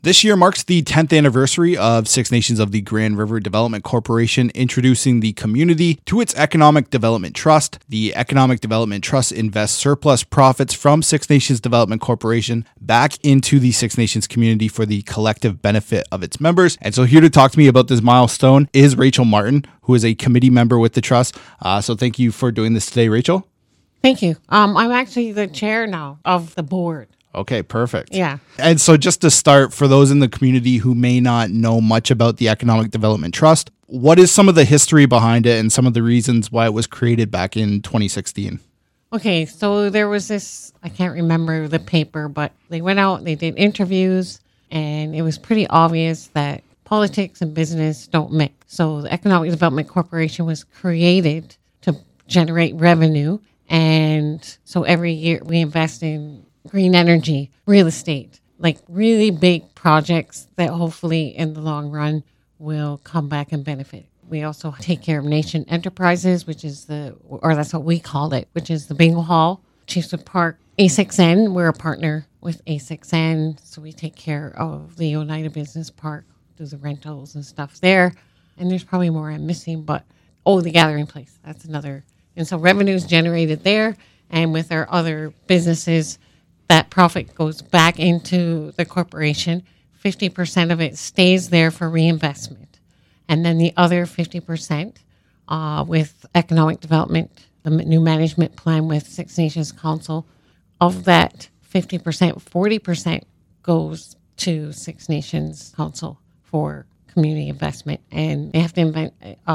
This year marks the 10th anniversary of Six Nations of the Grand River Development Corporation introducing the community to its Economic Development Trust. The Economic Development Trust invests surplus profits from Six Nations Development Corporation back into the Six Nations community for the collective benefit of its members. And so here to talk to me about this milestone is Rachel Martin, who is a committee member with the trust. So thank you for doing this today, Rachel. Thank you. I'm actually the chair now of the board. Okay, perfect. Yeah. And so just to start, for those in the community who may not know much about the Economic Development Trust, what is some of the history behind it and some of the reasons why it was created back in 2016? Okay, so there was this, I can't remember the paper, but they went out, they did interviews, and it was pretty obvious that politics and business don't mix. So the Economic Development Corporation was created to generate revenue. And so every year we invest in green energy, real estate, like really big projects that hopefully in the long run will come back and benefit. We also take care of Nation Enterprises, which is that's what we call it, which is the bingo hall, Chiefswood Park, A6N. We're a partner with A6N, so we take care of the Oneida Business Park, do the rentals and stuff there. And there's probably more I'm missing, but the Gathering Place, that's another. And so revenue is generated there, and with our other businesses, that profit goes back into the corporation. 50% of it stays there for reinvestment. And then the other 50% with economic development, the new management plan with Six Nations Council, of that 50%, 40% goes to Six Nations Council for community investment. And they have to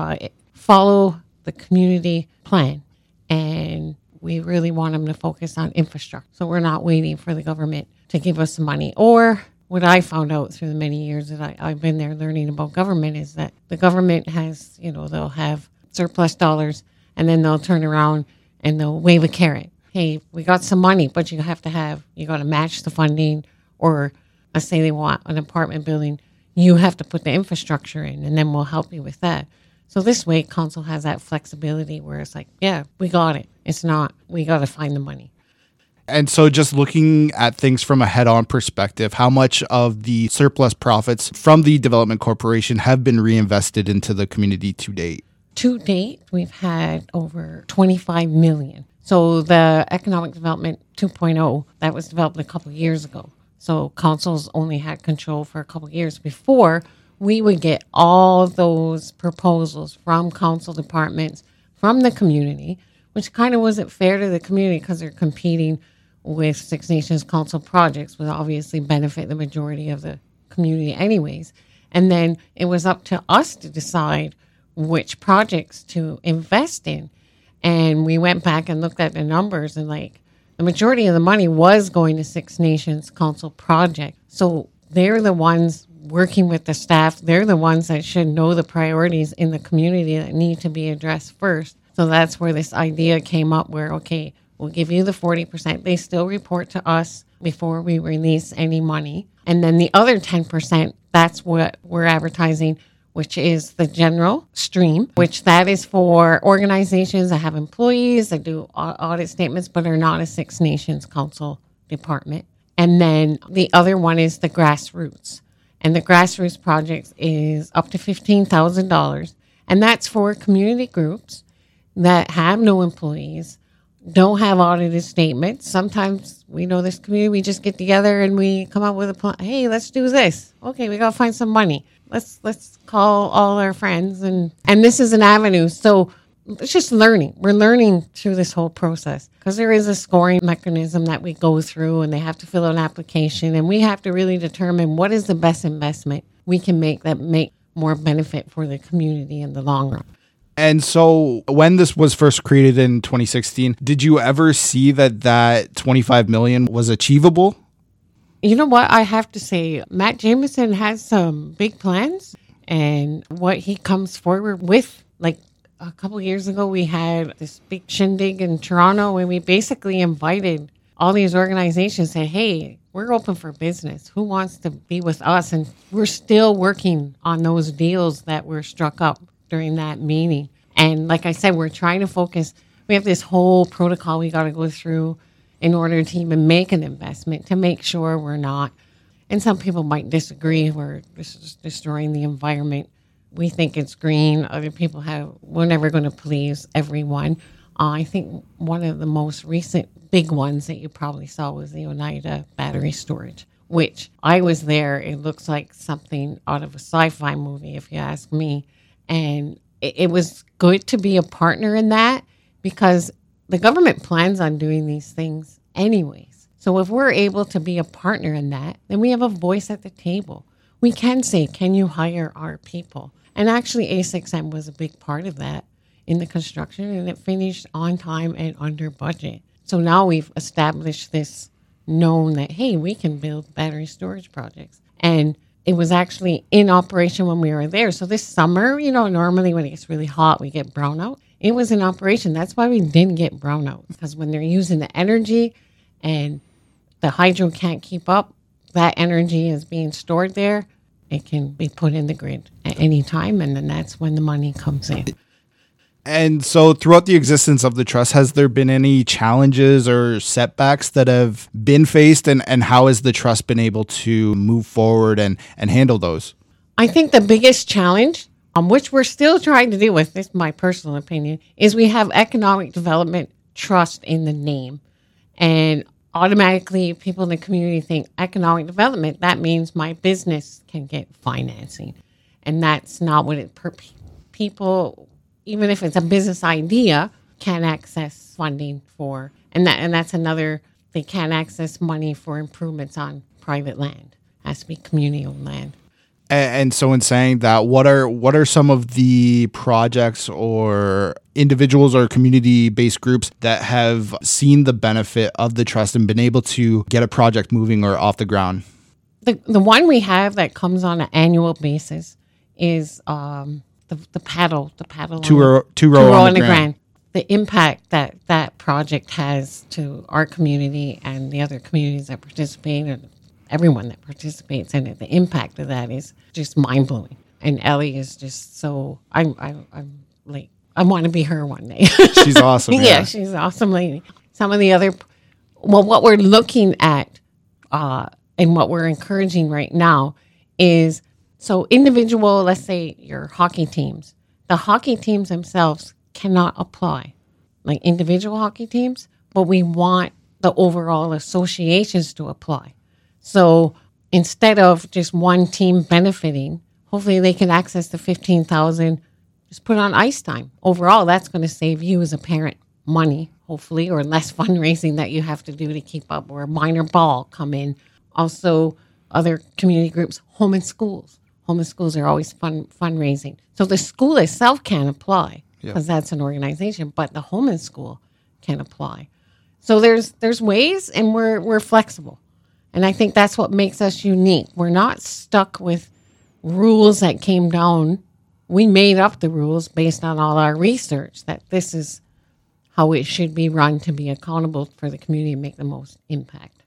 follow the community plan. And we really want them to focus on infrastructure. So we're not waiting for the government to give us the money. Or what I found out through the many years that I've been there learning about government is that the government has, they'll have surplus dollars and then they'll turn around and they'll wave a carrot. Hey, we got some money, but you got to match the funding. Or let's say they want an apartment building, you have to put the infrastructure in and then we'll help you with that. So this way, council has that flexibility where it's like, yeah, we got it. It's not, we got to find the money. And so just looking at things from a head-on perspective, how much of the surplus profits from the Development Corporation have been reinvested into the community to date? To date, we've had over $25 million. So the Economic Development 2.0, that was developed a couple of years ago. So councils only had control for a couple of years before. We would get all those proposals from council departments, from the community, which kind of wasn't fair to the community because they're competing with Six Nations Council projects, would obviously benefit the majority of the community anyways. And then it was up to us to decide which projects to invest in. And we went back and looked at the numbers, and the majority of the money was going to Six Nations Council project. So they're the ones working with the staff. They're the ones that should know the priorities in the community that need to be addressed first. So that's where this idea came up where, okay, we'll give you the 40%. They still report to us before we release any money. And then the other 10%, that's what we're advertising, which is the general stream, which that is for organizations that have employees that do audit statements but are not a Six Nations Council department. And then the other one is the grassroots. And the grassroots project is up to $15,000. And that's for community groups that have no employees, don't have audited statements. Sometimes we know this community, we just get together and we come up with a plan. Hey, let's do this. Okay, we got to find some money. Let's call all our friends. And this is an avenue. So it's just learning. We're learning through this whole process because there is a scoring mechanism that we go through, and they have to fill out an application, and we have to really determine what is the best investment we can make that make more benefit for the community in the long run. And so when this was first created in 2016, did you ever see that $25 million was achievable? You know what? I have to say, Matt Jameson has some big plans, and what he comes forward with, a couple of years ago, we had this big shindig in Toronto, and we basically invited all these organizations, said, hey, we're open for business. Who wants to be with us? And we're still working on those deals that were struck up during that meeting. And like I said, we're trying to focus. We have this whole protocol we got to go through in order to even make an investment, to make sure we're not And some people might disagree, where this is destroying the environment. We think it's green. Other people we're never going to please everyone. I think one of the most recent big ones that you probably saw was the Oneida battery storage, which I was there. It looks like something out of a sci-fi movie, if you ask me. And it was good to be a partner in that, because the government plans on doing these things anyways. So if we're able to be a partner in that, then we have a voice at the table. We can say, can you hire our people? And actually, A6M was a big part of that in the construction, and it finished on time and under budget. So now we've established this known that, hey, we can build battery storage projects. And it was actually in operation when we were there. So this summer, normally when it gets really hot, we get brownout. It was in operation. That's why we didn't get brownout, because when they're using the energy and the hydro can't keep up, that energy is being stored there. It can be put in the grid at any time, and then that's when the money comes in. And so throughout the existence of the trust, has there been any challenges or setbacks that have been faced, and how has the trust been able to move forward and handle those? I think the biggest challenge, which we're still trying to deal with, this is my personal opinion, is we have economic development trust in the name. And automatically people in the community think economic development, that means my business can get financing. And that's not what people, even if it's a business idea, can access funding for. And that's another, they can't access money for improvements on private land. It has to be community-owned land. And so in saying that, what are some of the projects or individuals or community-based groups that have seen the benefit of the trust and been able to get a project moving or off the ground? The one we have that comes on an annual basis is the paddle two row on the Grand. The impact that project has to our community and the other communities that participate, and everyone that participates in it, the impact of that is just mind-blowing. And Ellie is just so, I'm like, I want to be her one day. She's awesome. Yeah, she's an awesome lady. Some of the other, what we're looking at and what we're encouraging right now is, so individual, let's say your hockey teams, the hockey teams themselves cannot apply, like individual hockey teams, but we want the overall associations to apply. So instead of just one team benefiting, hopefully they can access the $15,000, just put on ice time. Overall, that's going to save you as a parent money, hopefully, or less fundraising that you have to do to keep up, or a minor ball come in. Also, other community groups, home and schools. Home and schools are always fundraising. So the school itself can't apply because that's an organization, but the home and school can apply. So there's ways, and we're flexible. And I think that's what makes us unique. We're not stuck with rules that came down. We made up the rules based on all our research that this is how it should be run to be accountable for the community and make the most impact.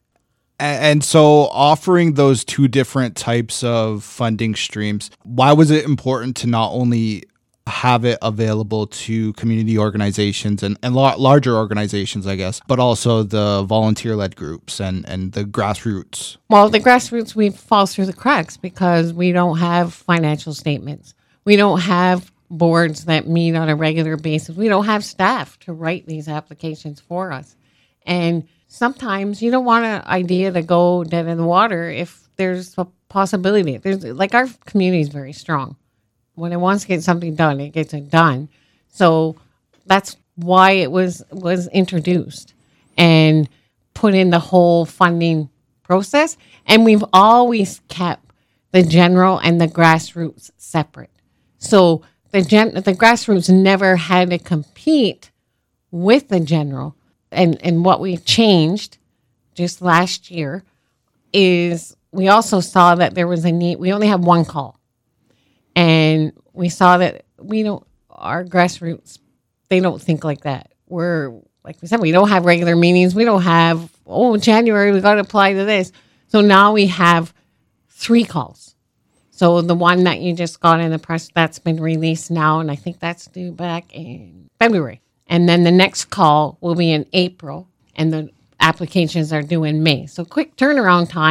And so offering those two different types of funding streams, why was it important to not only have it available to community organizations and larger organizations, I guess, but also the volunteer-led groups and the grassroots? Well, the grassroots, we fall through the cracks because we don't have financial statements. We don't have boards that meet on a regular basis. We don't have staff to write these applications for us. And sometimes you don't want an idea to go dead in the water if there's a possibility. There's, like, our community is very strong. When it wants to get something done, it gets it done. So that's why it was introduced and put in the whole funding process. And we've always kept the general and the grassroots separate. So the grassroots never had to compete with the general. And what we changed just last year is we also saw that there was a need. We only have one call. And we saw that our grassroots, they don't think like that. We're, like we said, we don't have regular meetings. We don't have, January, we got to apply to this. So now we have 3 calls. So the one that you just got in the press, that's been released now. And I think that's due back in February. And then the next call will be in April. And the applications are due in May. So quick turnaround time.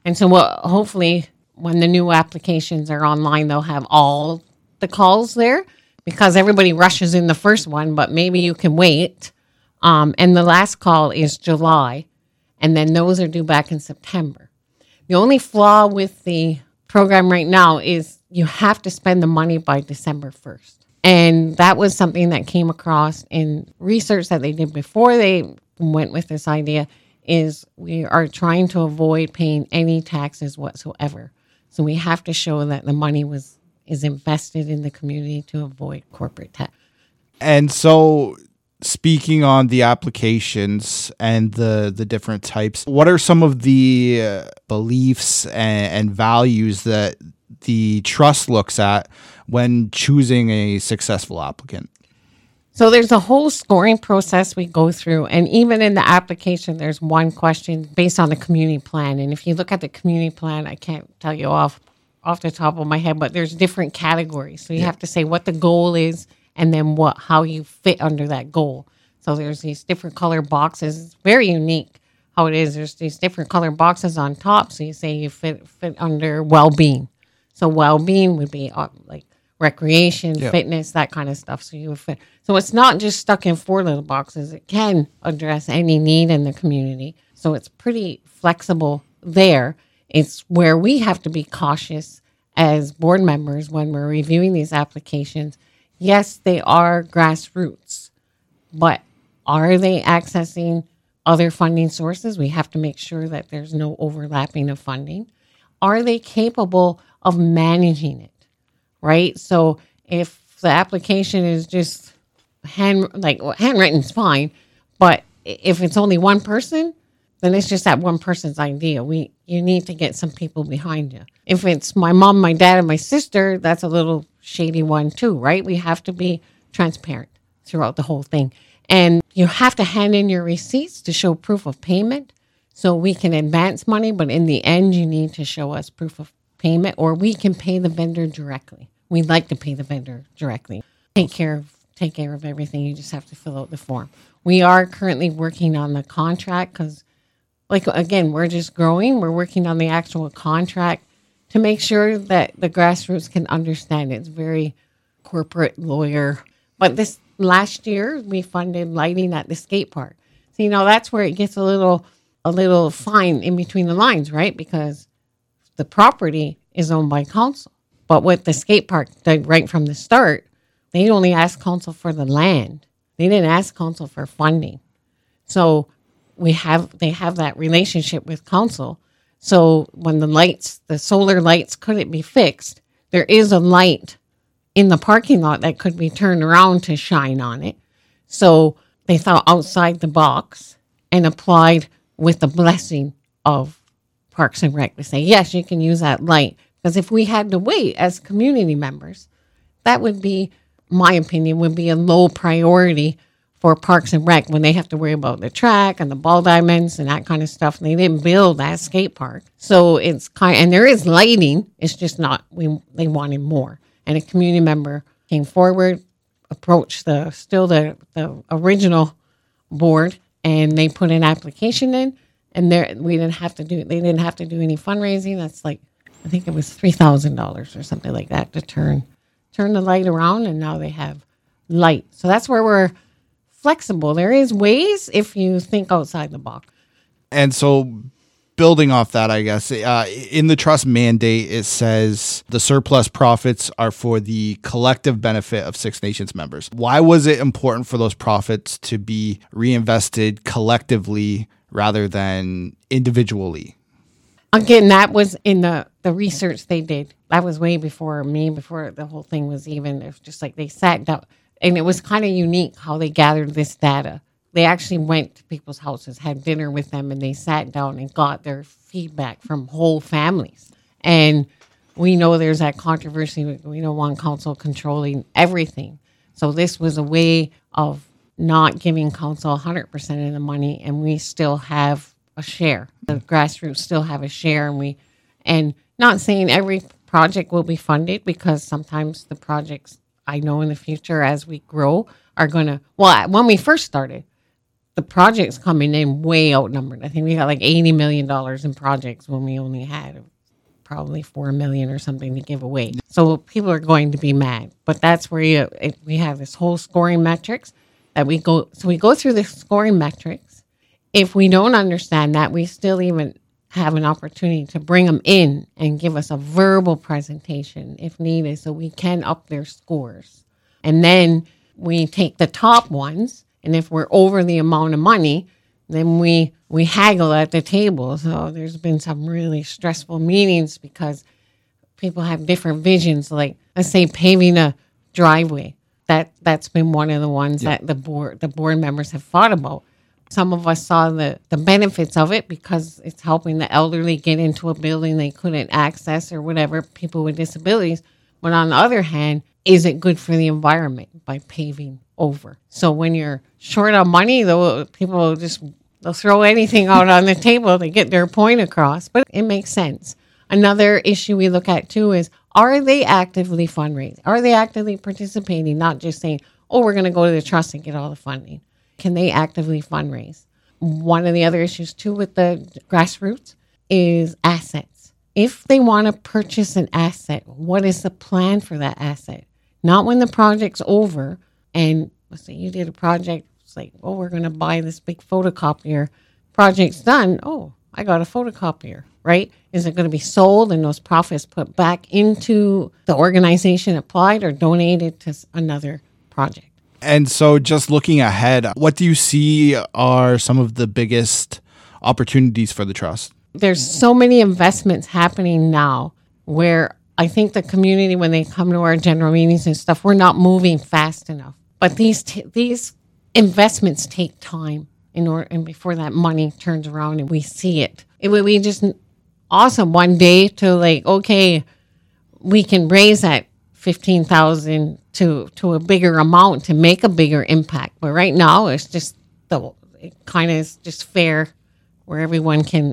And so hopefully when the new applications are online, they'll have all the calls there because everybody rushes in the first one, but maybe you can wait. And the last call is July, and then those are due back in September. The only flaw with the program right now is you have to spend the money by December 1st. And that was something that came across in research that they did before they went with this idea, is we are trying to avoid paying any taxes whatsoever. So we have to show that the money is invested in the community to avoid corporate tax. And so, speaking on the applications and the different types, what are some of the beliefs and values that the trust looks at when choosing a successful applicant? So there's a whole scoring process we go through. And even in the application, there's one question based on the community plan. And if you look at the community plan, I can't tell you off the top of my head, but there's different categories. So you have to say what the goal is and then how you fit under that goal. So there's these different color boxes. It's very unique how it is. There's these different color boxes on top. So you say you fit under well-being. So well-being would be like recreation, fitness, that kind of stuff. So you would fit. So it's not just stuck in 4 little boxes. It can address any need in the community. So it's pretty flexible there. It's where we have to be cautious as board members when we're reviewing these applications. Yes, they are grassroots, but are they accessing other funding sources? We have to make sure that there's no overlapping of funding. Are they capable of managing it? Right? So if the application is just handwritten is fine, but if it's only one person, then it's just that one person's idea. You need to get some people behind you. If it's my mom, my dad, and my sister, that's a little shady one too, right? We have to be transparent throughout the whole thing. And you have to hand in your receipts to show proof of payment so we can advance money, but in the end, you need to show us proof of payment, or we can pay the vendor directly. We'd like to pay the vendor directly. Take care of everything. You just have to fill out the form. We are currently working on the contract because, again, we're just growing. We're working on the actual contract to make sure that the grassroots can understand. It's very corporate lawyer. But this last year, we funded lighting at the skate park. So, that's where it gets a little fine in between the lines, right? Because the property is owned by council. But with the skate park, right from the start, they only asked council for the land. They didn't ask council for funding. So they have that relationship with council. So when the solar lights couldn't be fixed, there is a light in the parking lot that could be turned around to shine on it. So they thought outside the box and applied with the blessing of Parks and Rec to say, yes, you can use that light. Because if we had to wait as community members, that would be, my opinion, would be a low priority for Parks and Rec when they have to worry about the track and the ball diamonds and that kind of stuff. And they didn't build that skate park. So it's and there is lighting. It's just not, they wanted more. And a community member came forward, approached the original board, and they put an application in. And they didn't have to do any fundraising. That's I think it was $3,000 or something like that to turn the light around, and now they have light. So that's where we're flexible. There is ways if you think outside the box. And so building off that, I guess, in the trust mandate, it says the surplus profits are for the collective benefit of Six Nations members. Why was it important for those profits to be reinvested collectively rather than individually? Again, that was in the research they did. That was way before me, before the whole thing was even. It was just they sat down, and it was kind of unique how they gathered this data. They actually went to people's houses, had dinner with them, and they sat down and got their feedback from whole families. And we know there's that controversy. We don't want council controlling everything. So this was a way of not giving council 100% of the money, and we still have a share. The grassroots still have a share, and not saying every project will be funded, because sometimes the projects I know in the future as we grow are going to, when we first started, the projects coming in way outnumbered. I think we got like $80 million in projects when we only had probably 4 million or something to give away. So people are going to be mad. But that's where we have this whole scoring metrics that we go. So we go through the scoring metrics. If we don't understand that, we still even have an opportunity to bring them in and give us a verbal presentation if needed, so we can up their scores. And then we take the top ones, and if we're over the amount of money, then we haggle at the table. So there's been some really stressful meetings because people have different visions. Like, let's say paving a driveway. That's been one of the ones that the board members have thought about. Some of us saw the benefits of it because it's helping the elderly get into a building they couldn't access or whatever, people with disabilities. But on the other hand, is it good for the environment by paving over? So when you're short on money, though, people they'll throw anything out on the table to get their point across. But it makes sense. Another issue we look at too is, are they actively fundraising? Are they actively participating? Not just saying, oh, we're going to go to the trust and get all the funding. Can they actively fundraise? One of the other issues too with the grassroots is assets. If they want to purchase an asset, what is the plan for that asset? Not when the project's over and let's say you did a project, it's like, oh, we're going to buy this big photocopier. Project's done. Oh, I got a photocopier, right? Is it going to be sold and those profits put back into the organization applied or donated to another project? And so just looking ahead, what do you see are some of the biggest opportunities for the trust? There's so many investments happening now where I think the community, when they come to our general meetings and stuff, we're not moving fast enough. But these investments take time and before that money turns around and we see it. It would be just awesome one day to like, okay, we can raise that 15,000 to a bigger amount to make a bigger impact. But right now, it's just it kind of is just fair where everyone can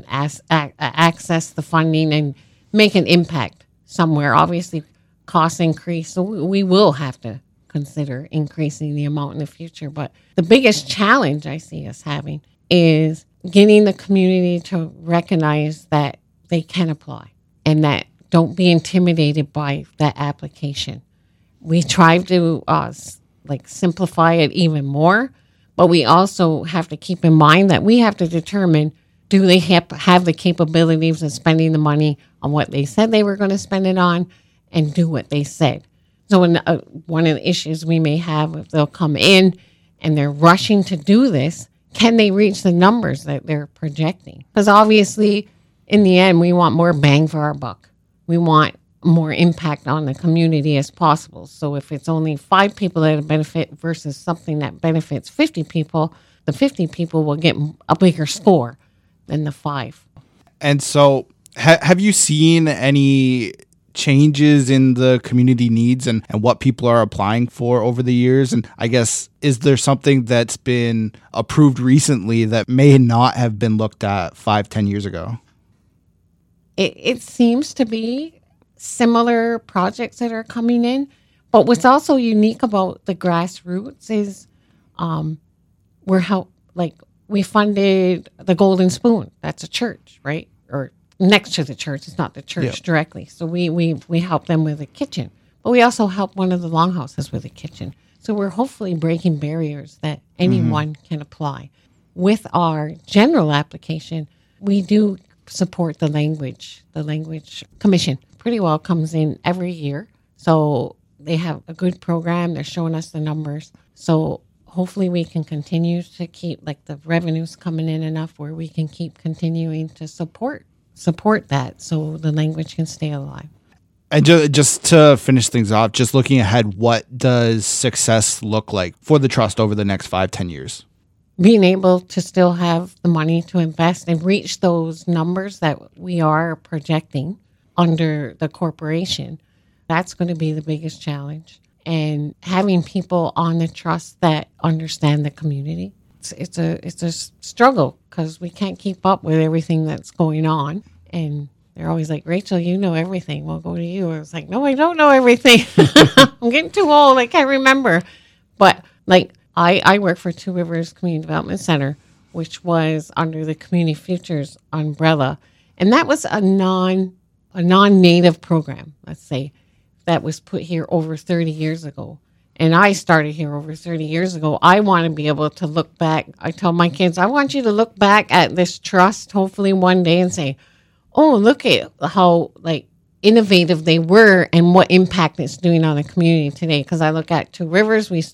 access the funding and make an impact somewhere. Obviously, costs increase, so we will have to consider increasing the amount in the future. But the biggest challenge I see us having is getting the community to recognize that they can apply and that don't be intimidated by that application. We try to simplify it even more, but we also have to keep in mind that we have to determine, do they have the capabilities of spending the money on what they said they were going to spend it on and do what they said. So one of the issues we may have, if they'll come in and they're rushing to do this, can they reach the numbers that they're projecting? Because obviously, in the end, we want more bang for our buck. We want more impact on the community as possible. So if it's only 5 people that benefit versus something that benefits 50 people, the 50 people will get a bigger score than the 5. And so have you seen any changes in the community needs and what people are applying for over the years? And I guess, is there something that's been approved recently that may not have been looked at 5-10 years ago? It seems to be similar projects that are coming in. But what's also unique about the grassroots is we funded the Golden Spoon. That's a church, right? Or next to the church. It's not the church directly. So we help them with a kitchen. But we also help one of the longhouses with a kitchen. So we're hopefully breaking barriers that anyone can apply. With our general application, we do support the language commission. Pretty well comes in every year. So they have a good program. They're showing us the numbers. So hopefully we can continue to keep the revenues coming in enough where we can keep continuing to support that so the language can stay alive. And just to finish things off, just looking ahead, what does success look like for the trust over the next 5-10 years? Being able to still have the money to invest and reach those numbers that we are projecting under the corporation, that's going to be the biggest challenge. And having people on the trust that understand the community, it's a struggle because we can't keep up with everything that's going on. And they're always like, Rachel, you know everything. We'll go to you. I was like, no, I don't know everything. I'm getting too old. I can't remember. But I work for Two Rivers Community Development Center, which was under the Community Futures umbrella. And that was a non-native program, let's say, that was put here over 30 years ago. And I started here over 30 years ago. I want to be able to look back. I tell my kids, I want you to look back at this trust, hopefully one day, and say, oh, look at how innovative they were and what impact it's doing on the community today. Because I look at Two Rivers, we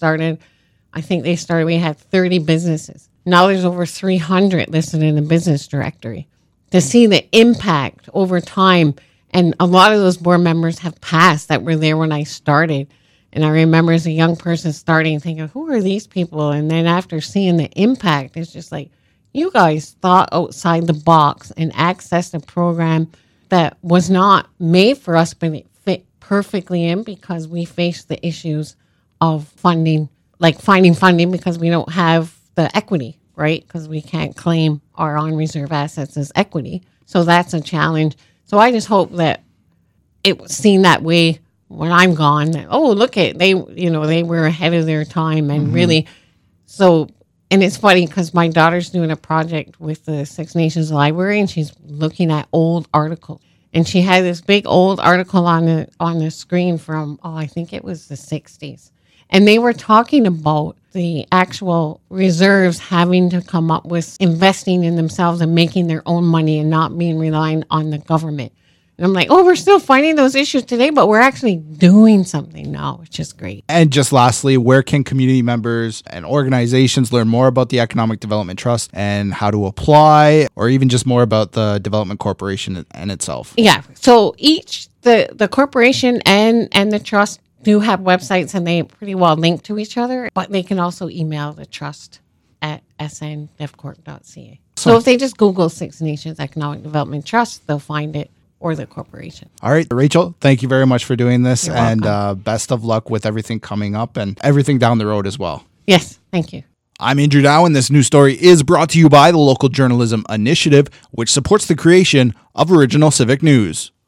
had 30 businesses. Now there's over 300 listed in the business directory. To see the impact over time, and a lot of those board members have passed that were there when I started. And I remember as a young person starting thinking, who are these people? And then after seeing the impact, it's just like, you guys thought outside the box and accessed a program that was not made for us, but it fit perfectly in because we faced the issues of funding, like finding funding because we don't have the equity, right? Because we can't claim our on-reserve assets as equity. So that's a challenge. So I just hope that it was seen that way when I'm gone. That, oh, look at, they were ahead of their time and really, so, and it's funny because my daughter's doing a project with the Six Nations Library and she's looking at old articles. And she had this big old article on the screen from, I think it was the 60s. And they were talking about the actual reserves having to come up with investing in themselves and making their own money and not being reliant on the government. And I'm like, oh, we're still fighting those issues today, but we're actually doing something now, which is great. And just lastly, where can community members and organizations learn more about the Economic Development Trust and how to apply, or even just more about the Development Corporation and itself? Yeah. So the corporation and the trust do have websites and they pretty well link to each other, but they can also email the trust at sndevcorp.ca. So if they just Google Six Nations Economic Development Trust, they'll find it, or the corporation. All right, Rachel, thank you very much for doing this. You're and welcome. Best of luck with everything coming up and everything down the road as well. Yes, thank you. I'm Andrew Dow, and this news story is brought to you by the Local Journalism Initiative, which supports the creation of original civic news.